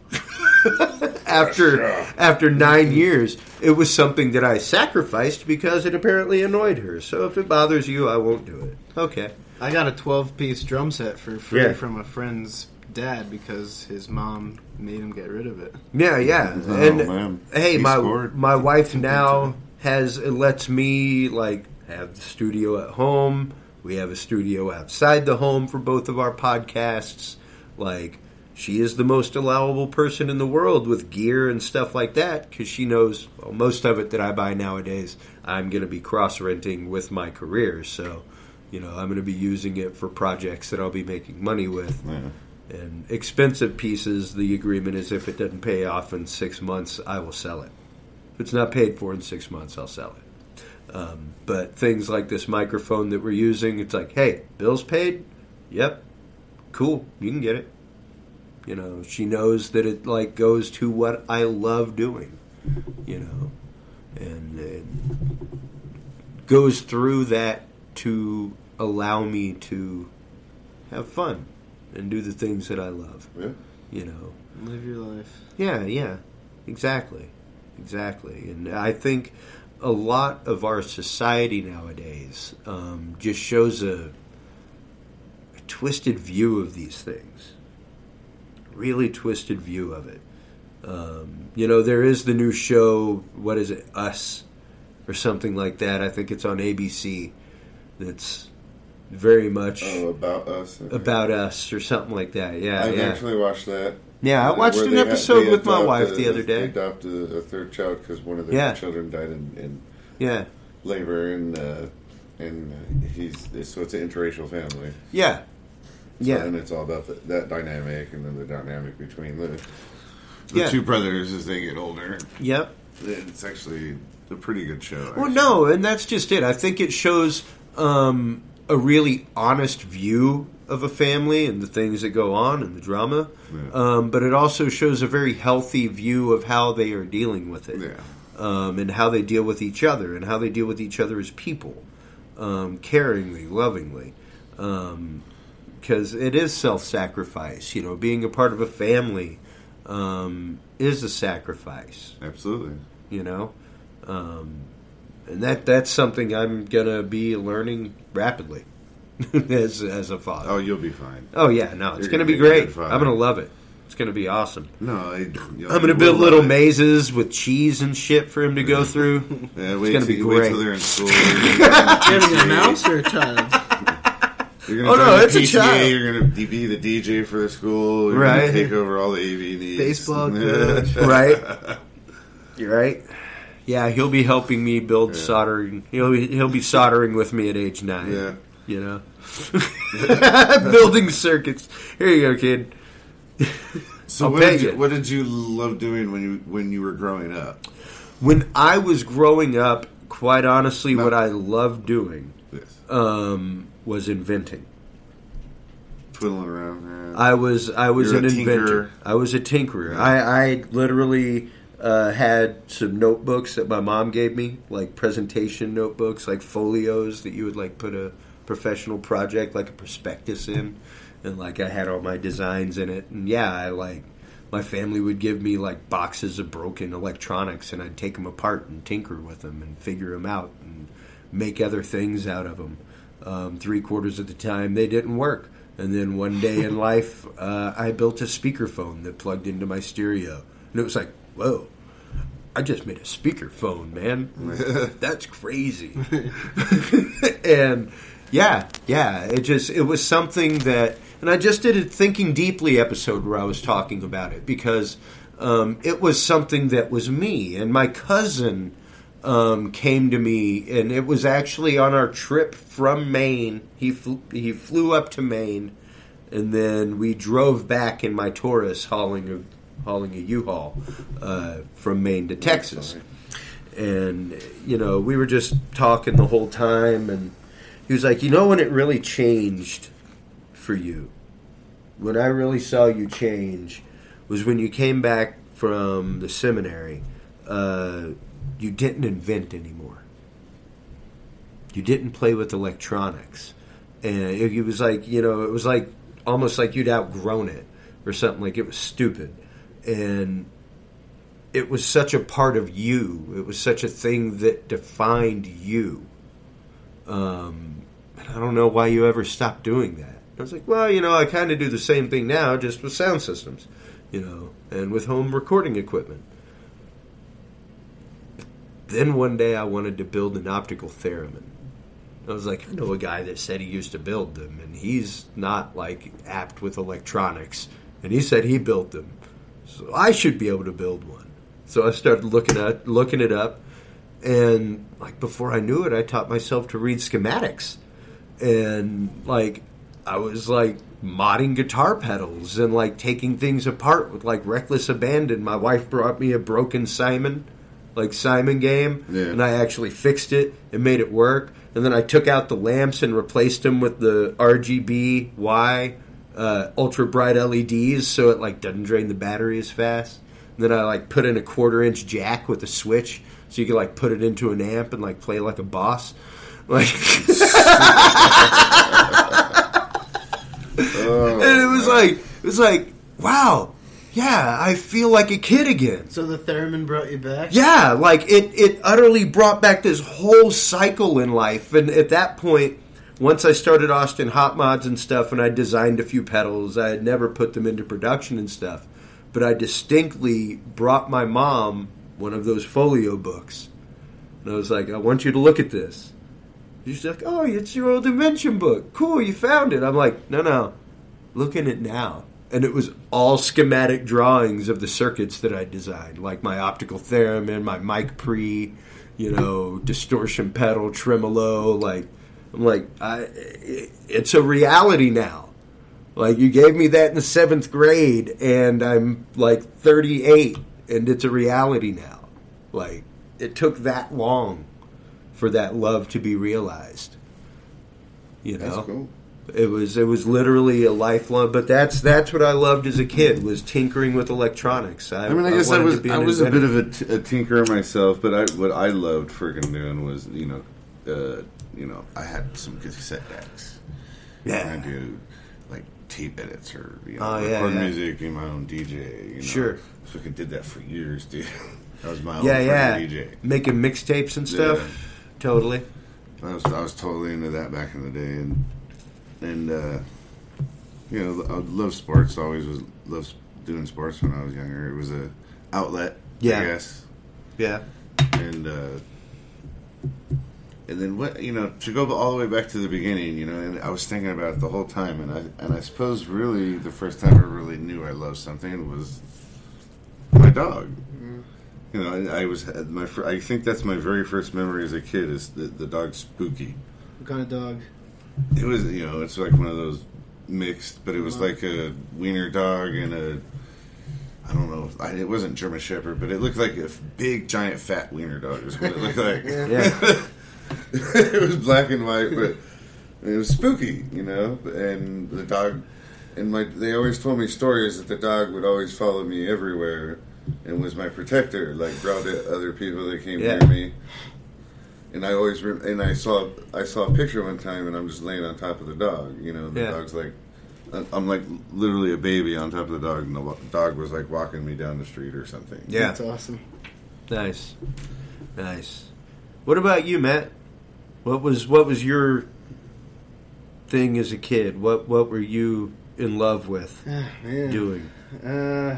after after nine years, it was something that I sacrificed because it apparently annoyed her. So if it bothers you, I won't do it. Okay. I got a twelve-piece drum set for free Yeah. from a friend's dad because his mom made him get rid of it. Yeah, yeah. Oh, and man. hey, He my scored. my wife now has it lets me like have the studio at home. We have a studio outside the home for both of our podcasts. Like, she is the most allowable person in the world with gear and stuff like that because she knows well, most of it that I buy nowadays, I'm going to be cross-renting with my career. So, you know, I'm going to be using it for projects that I'll be making money with. Yeah. And expensive pieces, the agreement is if it doesn't pay off in six months, I will sell it. If it's not paid for in six months, I'll sell it. Um, but things like this microphone that we're using, it's like, hey, bills paid? Yep. Cool. You can get it. You know, she knows that it like goes to what I love doing, you know, and it goes through that to allow me to have fun and do the things that I love, Yeah. you know. Live your life. Yeah, yeah, exactly, exactly. And I think a lot of our society nowadays um, just shows a, a twisted view of these things. Really twisted view of it. Um, you know, there is the new show, what is it, Us, or something like that. I think it's on A B C. That's very much Oh, About Us. Okay. about us or something like that. Yeah, I've yeah. actually watched that. Yeah, I watched Where an they ha- episode they with my adopt wife a- the other day. They adopted a third child because one of their Yeah. children died in, in Yeah, labor, and uh, and uh, he's so it's an interracial family. yeah, So, yeah. and it's all about the, that dynamic, and then the dynamic between the the Yeah. two brothers as they get older. Yep. It's actually a pretty good show. Well, actually. no, and that's just it. I think it shows um, a really honest view of a family and the things that go on and the drama. Yeah. Um, but it also shows a very healthy view of how they are dealing with it. Yeah. um, and how they deal with each other and how they deal with each other as people, um, caringly, lovingly. Because um, it is self-sacrifice. You know, being a part of a family um, is a sacrifice. Absolutely. You know? Um, and that that's something I'm going to be learning rapidly as as a father. Oh, you'll be fine. Oh, yeah. No, it's going to You're gonna be be a great. good father. I'm going to love it. It's going to be awesome. No, I, I'm going to build little mazes with cheese and shit for him to go through. Yeah, it's wait going to till, be wait great. till they're in school. Getting a mouse or a child? You're Oh, gonna no, join the it's a P T A, child. You're going to be the D J for the school. You're Right. going to take over all the A V needs. Baseball coach. Right? You're right. Yeah, he'll be helping me build Yeah. soldering. He'll be, he'll be soldering with me at age nine. Yeah. You know? Building circuits. Here you go, kid. So I'll what pay did, you, you. what did you love doing when you when you were growing up? When I was growing up, quite honestly, No. what I loved doing Yes. um, was inventing. Twiddling around. Yeah. I was I was You're an a inventor. tinkerer. I was a tinkerer. Yeah. I, I literally uh, had some notebooks that my mom gave me, like presentation notebooks, like folios that you would like put a professional project, like a prospectus in, and like I had all my designs in it. And yeah, I like my family would give me like boxes of broken electronics, and I'd take them apart and tinker with them and figure them out and make other things out of them. Um, three quarters of the time, they didn't work. And then one day in life, uh, I built a speakerphone that plugged into my stereo. And it was like, whoa, I just made a speakerphone, man. That's crazy. And yeah, yeah, it just, it was something that, and I just did a Thinking Deeply episode where I was talking about it because um, it was something that was me. And my cousin um, came to me, and it was actually on our trip from Maine. He flew, he flew up to Maine, and then we drove back in my Taurus hauling a, hauling a U-Haul uh, from Maine to Texas. And, you know, we were just talking the whole time, and he was like, you know when it really changed for you? When I really saw you change was when you came back from the seminary. Uh, you didn't invent anymore. You didn't play with electronics. And it, it was like, you know, it was like almost like you'd outgrown it or something. Like it was stupid. And it was such a part of you. It was such a thing that defined you. Um, and I don't know why you ever stopped doing that. I was like, well, you know, I kind of do the same thing now, just with sound systems, you know, and with home recording equipment. Then one day I wanted to build an optical theremin. I was like, I know a guy that said he used to build them, and he's not, like, apt with electronics. And he said he built them. So I should be able to build one. So I started looking at looking it up, and, like, before I knew it, I taught myself to read schematics. And, like, I was, like, modding guitar pedals and, like, taking things apart with, like, reckless abandon. My wife brought me a broken Simon, like, Simon game, Yeah. and I actually fixed it and made it work. And then I took out the lamps and replaced them with the R G B Y uh, ultra bright L E Ds so it, like, doesn't drain the battery as fast. And then I, like, put in a quarter inch jack with a switch so you could, like, put it into an amp and, like, play like a boss. Like... Oh, and it was like, it was like, wow, yeah, I feel like a kid again. So the theremin brought you back? Yeah, like it, it utterly brought back this whole cycle in life. And at that point, once I started Austin Hot Mods and stuff, and I designed a few pedals, I had never put them into production and stuff. But I distinctly brought my mom one of those folio books. And I was like, I want you to look at this. She's like, oh, it's your old invention book. Cool, you found it. I'm like, no, no, look at it now. And it was all schematic drawings of the circuits that I designed, like my optical theremin, my mic pre, you know, distortion pedal, tremolo. Like, I'm like, I, it, it's a reality now. Like, you gave me that in the seventh grade, and I'm like thirty-eight, and it's a reality now. Like, it took that long for that love to be realized. You know? that's cool. It was it was literally a lifelong. But that's that's what I loved as a kid, was tinkering with electronics. I, I mean, I guess I, wanted was to be I an was a bit inventor. of a, t- a tinkerer myself, but I, what I loved freaking doing was, you know, uh, you know, I had some cassette decks. Yeah. And I do like tape edits or you know, Oh, yeah, record yeah. music, be my own D J. You know? Sure. So I did that for years, dude. That was my own Yeah, freaking yeah. D J. Making mixtapes and stuff. Yeah. Totally. I was I was totally into that back in the day, and and uh, you know, I love sports. Always was loved doing sports when I was younger. It was a outlet, Yeah. I guess. Yeah. And uh, and then what you know to go all the way back to the beginning, you know, and I was thinking about it the whole time, and I and I suppose really the first time I really knew I loved something was my dog. You know, I, I was my. fir- I think that's my very first memory as a kid is the, the dog Spooky. What kind of dog? It was, you know, it's like one of those mixed, but it was like a wiener dog and a. I don't know. I, it wasn't German Shepherd, but it looked like a f- big, giant, fat wiener dog. Is what it looked like. Yeah. It was black and white, but it was spooky, you know. And the dog, and my. They always told me stories that the dog would always follow me everywhere. And was my protector, like brought in other people that came Yeah. near me. And I always, re- and I saw, I saw a picture one time, and I'm just laying on top of the dog. You know, the Yeah. dog's like, I'm like literally a baby on top of the dog, and the dog was like walking me down the street or something. Yeah. That's awesome. Nice. Nice. What about you, Matt? What was what was your thing as a kid? What what were you in love with Ah, man. doing? Uh,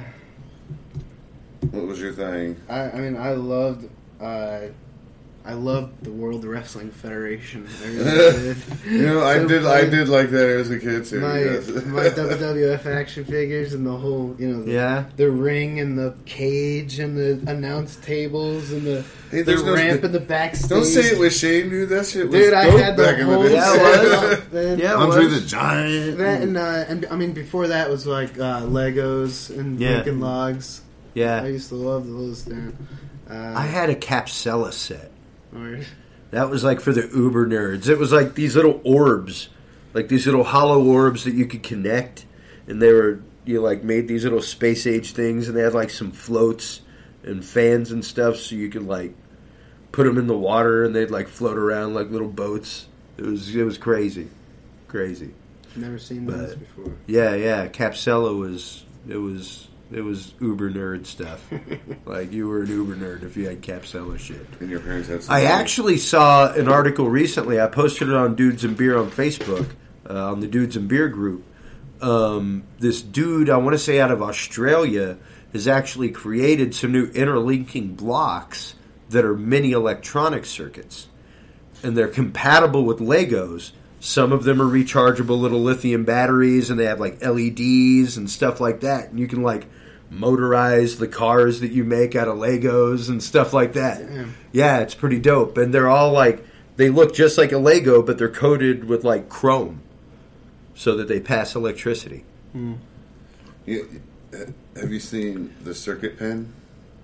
What was your thing? I, I mean, I loved, uh, I loved the World Wrestling Federation. I really did. You know, I So did, I fun. did like that as a kid too. My yes. my W W F action figures and the whole, you know, the, Yeah. the ring and the cage and the announce tables and the, Hey, the there's no- ramp and the backstage. Don't say it was Shane, dude. That shit was Dude, I dope had the back in whole the day. Yeah, it was. setup, man. Yeah, it Andre was. the Giant. That and, uh, and I mean, before that was like uh, Legos and Yeah. Lincoln Logs. I Yeah. used to love those. There. Uh, I had a Capsella set. or- That was like for the uber nerds. It was like these little orbs, like these little hollow orbs that you could connect, and they were you like made these little space age things, and they had like some floats and fans and stuff, so you could like put them in the water, and they'd like float around like little boats. It was it was crazy, crazy. Never seen But- those before. Yeah, yeah. Capsella was it was it was uber nerd stuff. Like you were an uber nerd if you had Capsella shit. And your parents had some I money. actually saw an article recently. I posted it on Dudes and Beer on Facebook, uh, on the Dudes and Beer group. Um, this dude, I want to say out of Australia, has actually created some new interlinking blocks that are mini electronic circuits. And they're compatible with Legos. Some of them are rechargeable little lithium batteries, and they have like L E Ds and stuff like that. And you can like motorize the cars that you make out of Legos and stuff like that. Damn. Yeah, it's pretty dope. And they're all like, they look just like a Lego, but they're coated with like chrome so that they pass electricity. You- have you seen the circuit pen?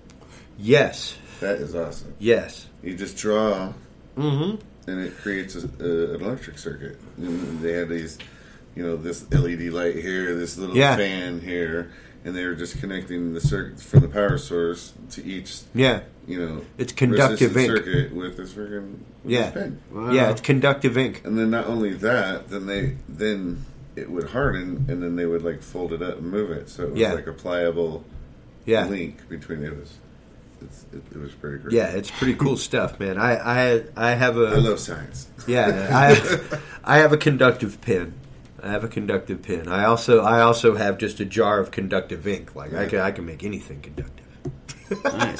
Yes. That is awesome. Yes. You just draw, Mm-hmm. and it creates a, a, an electric circuit. And they had these, you know, this L E D light here, this little Yeah. fan here, and they were just connecting the circuit from the power source to each, Yeah. you know, It's conductive resistant ink. circuit with this freaking with Yeah. this pen. Wow. Yeah, it's conductive ink. And then not only that, then they then it would harden, and then they would like fold it up and move it, so it was Yeah. like a pliable Yeah. link between it was. It's, it, it was pretty great. Yeah, it's pretty cool stuff, man. I I, I have a I love science. yeah, I I have a conductive pin. I have a conductive pin. I also I also have just a jar of conductive ink. Like I can I can make anything conductive. Nice.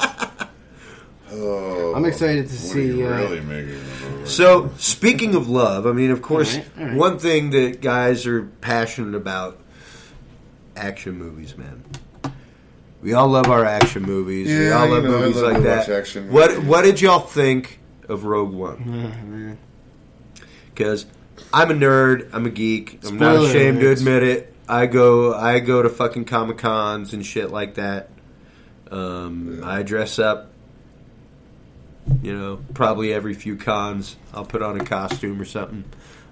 Oh, I'm excited to what are see, you uh, really making? So, speaking of love, I mean, of course, All right, all right. one thing that guys are passionate about, action movies, man. We all love our action movies. we Yeah, all you love know, I movies love like to that. watch action what movies. What did y'all think of Rogue One? Oh, man. Because I'm a nerd, I'm a geek. I'm not Spoiler ashamed to alerts. admit it. I go, I go to fucking Comic Cons and shit like that. Um, I dress up. You know, probably every few cons, I'll put on a costume or something.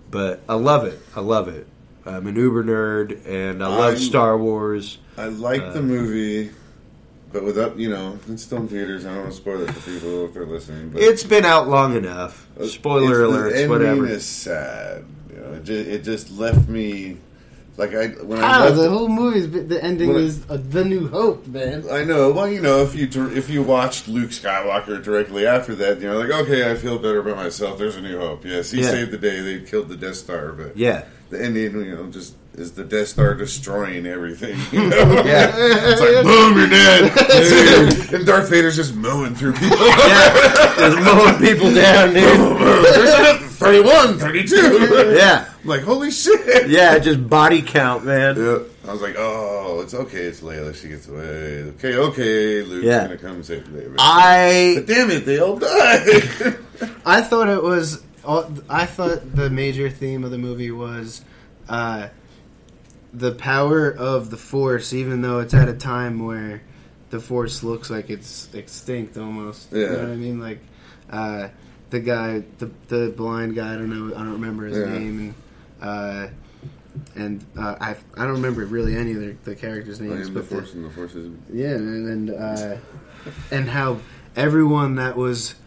But I love it. I love it. I'm an uber nerd, and I love I'm- Star Wars. I like Uh, the movie, but without, you know, it's still in theaters. I don't want to spoil it for people if they're listening. But It's been out long enough. it's- Spoiler the alerts, ending whatever. is sad. You know, it just, it just left me like I when I Ah, left. the whole movie's the ending When I- is uh, the New Hope, man. I know. Well, you know, if you dir- if you watched Luke Skywalker directly after that, you know, like, okay, I feel better about myself. There's a new hope. Yes, he Yeah. saved the day. They killed the Death Star, but Yeah. the ending, you know, just is the Death Star destroying everything. You know? Yeah. It's like, boom, you're dead. And Darth Vader's just mowing through people. Yeah. Just mowing people down, dude. There's a thirty-one, thirty-two. Yeah. I'm like, holy shit. Yeah, just body count, man. Yeah. I was like, oh, it's okay. It's Layla. She gets away. Okay, okay. Luke's Yeah. going to come save the day. I But damn it, they all died. I thought it was. I thought the major theme of the movie was uh, the power of the Force, even though it's at a time where the Force looks like it's extinct almost. You Yeah. know what I mean? Like uh, the guy, the the blind guy. I don't know. I don't remember his Yeah. name. And uh, and uh, I I don't remember really any of the, the characters' I names. am the but the- Force and the Force is... yeah, and and, uh, and how everyone that was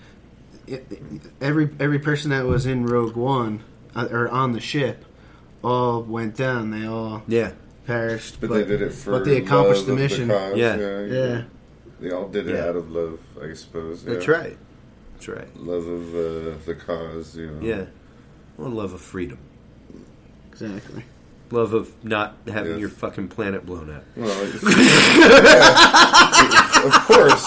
every every person that was in Rogue One uh, or on the ship all went down. They all yeah. perished, But, they did it for but they accomplished love the of mission. cause. Yeah. yeah. Yeah. They all did it Yeah. out of love, I suppose. Yeah. That's right. That's right. Love of uh, the cause, you know. Yeah. Well, love of freedom. Exactly. Love of not having Yes. your fucking planet blown up. Well, it's- yeah. Of course.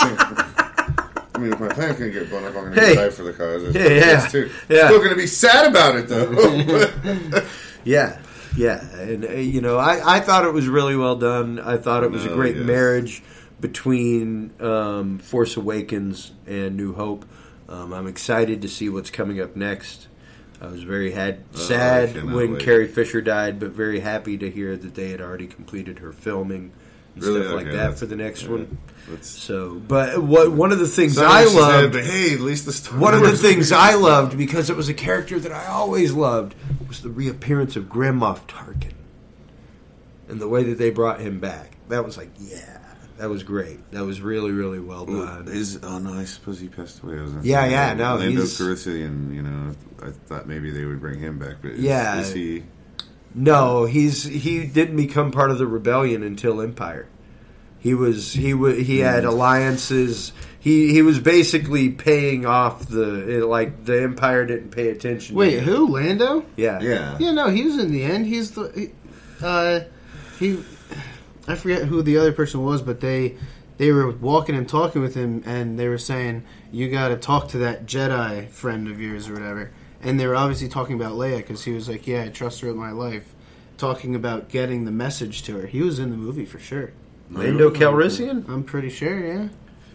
I mean, if my planet can get blown up, I'm going to Hey. die for the cause. That's Yeah, what it yeah. is, too. Yeah. Still going to be sad about it, though. Yeah, yeah, and uh, you know, I, I thought it was really well done. I thought it was a No, great yes. marriage between um, Force Awakens and New Hope. Um, I'm excited to see what's coming up next. I was very had Oh, I sad cannot when wait. Carrie Fisher died, but very happy to hear that they had already completed her filming and Really? stuff like Okay, that that's- for the next yeah. one. That's- So, but what one of the things Sorry, I she said, loved. but hey, at least the Star One of the Wars- things I loved, because it was a character that I always loved, was the reappearance of Grand Moff Tarkin. And the way that they brought him back. That was like, yeah, that was great. That was really, really well Well, done. is oh no, I suppose he passed away. Wasn't Yeah, he? yeah, no, Lando he's- Calrissian. You know, I thought maybe they would bring him back, but is, Yeah. is he? No, he's he didn't become part of the rebellion until Empire. He was he wa he had alliances. He he was basically paying off the it, like the Empire didn't pay attention. to Wait, him. who? Lando? Yeah, Yeah, Yeah, no, he was in the end. He's the he, uh, he. I forget who the other person was, but they they were walking and talking with him, and they were saying, "You got to talk to that Jedi friend of yours or whatever." And they were obviously talking about Leia because he was like, "Yeah, I trust her with my life." Talking about getting the message to her. He was in the movie for sure. Lando Calrissian. I'm pretty sure. Yeah,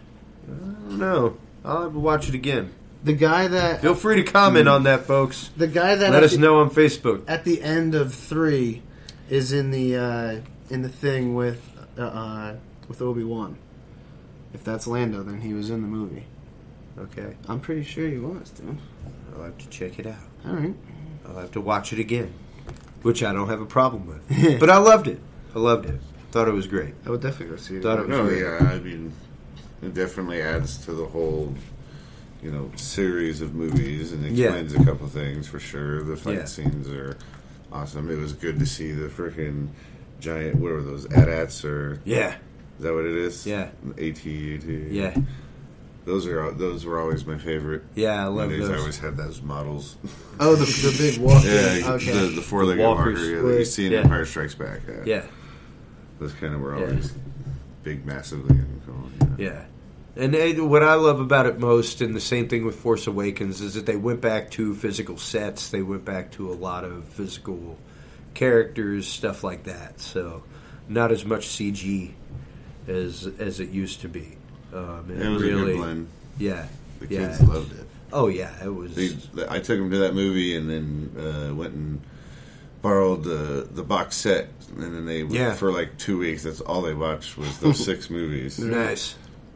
I don't know. I'll have to watch it again. the guy that Feel free to comment on that, folks. the guy that Let at us the- know on Facebook. at the end of three is in the uh, in the thing with uh, uh, with Obi-Wan. If that's Lando, then he was in the movie. Okay, I'm pretty sure he was, dude. I'll have to check it out. All right. I'll have to watch it again, which I don't have a problem with. But I loved it. I loved it. Thought it was great. I would definitely go see it. Thought it was Oh great. yeah, I mean, it definitely adds to the whole, you know, series of movies and Yeah. explains a couple things for sure. The fight Yeah. scenes are awesome. It was good to see the freaking giant. What are those? A T A Ts or Yeah, is that what it is? Yeah. AT AT. yeah, Those are those were always my favorite. yeah. I love Nowadays, I those. always had those models. Oh, the, the big walk. Yeah, Okay. the, the four-legged Walkers. walker yeah, that you see in Yeah. Empire Strikes Back. Yeah, Yeah, those kind of were Yeah. always big, massively. And cool, yeah. yeah. And uh, what I love about it most, and the same thing with Force Awakens, is that they went back to physical sets. They went back to a lot of physical characters, stuff like that. So, not as much C G as as it used to be. Um, and It was really, a good blend. yeah, The yeah. kids loved it. Oh yeah, it was. They, I took them to that movie and then uh, went and borrowed the the box set, and then they Yeah. for like two weeks. That's all they watched was those six movies. Nice.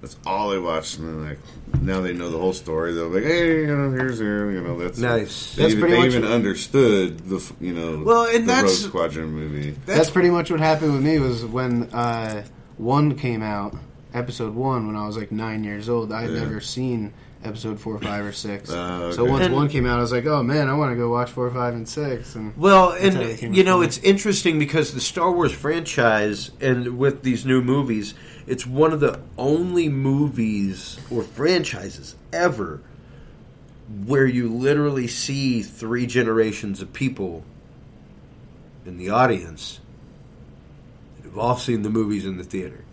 That's all they watched, and then like now they know the whole story. They're like, hey, you know, here's here, you know, that's nice. They That's even, pretty they much even what- understood the you know Well, and the that's- Rogue Squadron movie. That's pretty much what happened with me. Was when uh, one came out, episode one, when I was like nine years old. I had Yeah. never seen episode four, five, or six. Uh, So okay. once And- one came out, I was like, "Oh man, I want to go watch four, five, and six." And Well, That's how they and came you know, from. it's interesting because the Star Wars franchise, and with these new movies, it's one of the only movies or franchises ever where you literally see three generations of people in the audience that have all seen the movies in the theater.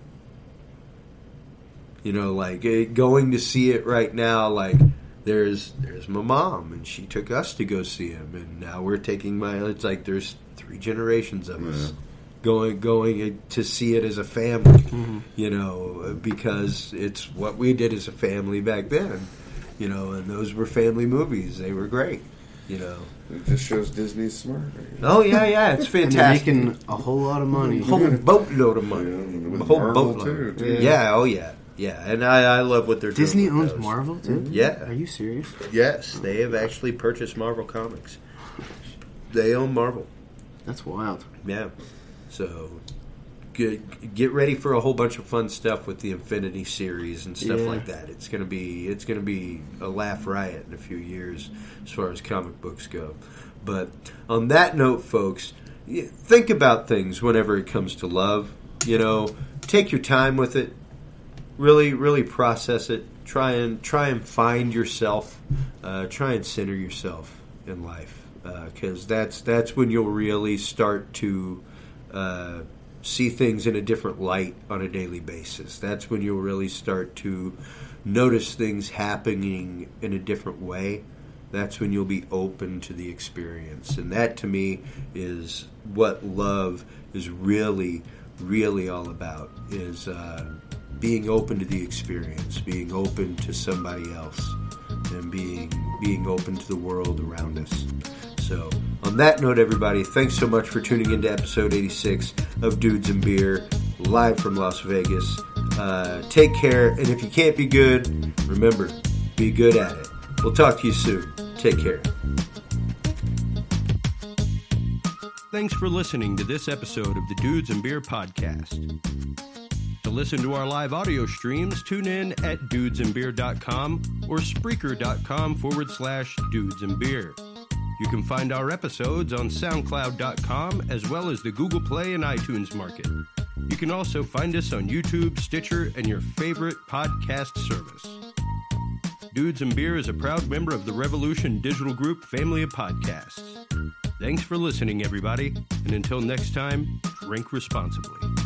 You know, like eh, going to see it right now, like there's there's my mom, and she took us to go see him, and now we're taking my. It's like there's three generations of us Yeah. going going to see it as a family. You know, because it's what we did as a family back then. You know, and those were family movies. They were great. You know. It just shows Disney's smart. Oh yeah, yeah, it's and they're fantastic. making a whole lot of money. A whole boatload of money. Yeah, with a whole Marvel, boatload. too, Yeah. Yeah. oh yeah, yeah, and I, I love what they're doing. Disney with owns those. Marvel too. Yeah. Are you serious? Yes, they have actually purchased Marvel Comics. They own Marvel. That's wild. Yeah. So get get ready for a whole bunch of fun stuff with the Infinity series and stuff Yeah. like that. It's gonna be it's gonna be a laugh riot in a few years as far as comic books go. But on that note, folks, y- think about things whenever it comes to love. You know, take your time with it. Really, really process it. Try and try and find yourself. Uh, try and center yourself in life, because that's that's when you'll really start to uh, see things in a different light on a daily basis. That's when you'll really start to notice things happening in a different way. That's when you'll be open to the experience, and that to me is what love is really, really all about. Is uh, being open to the experience, being open to somebody else, and being being open to the world around us. So, on that note, everybody, thanks so much for tuning into episode eighty-six of Dudes and Beer, live from Las Vegas. Uh, take care, and if you can't be good, remember, be good at it. We'll talk to you soon. Take care. Thanks for listening to this episode of the Dudes and Beer Podcast. To listen to our live audio streams, tune in at dudesandbeer dot com or spreaker.com forward slash dudes and beer. You can find our episodes on soundcloud dot com as well as the Google Play and iTunes market. You can also find us on YouTube, Stitcher, and your favorite podcast service. Dudes and Beer is a proud member of the Revolution Digital Group family of podcasts. Thanks for listening, everybody, and until next time, drink responsibly.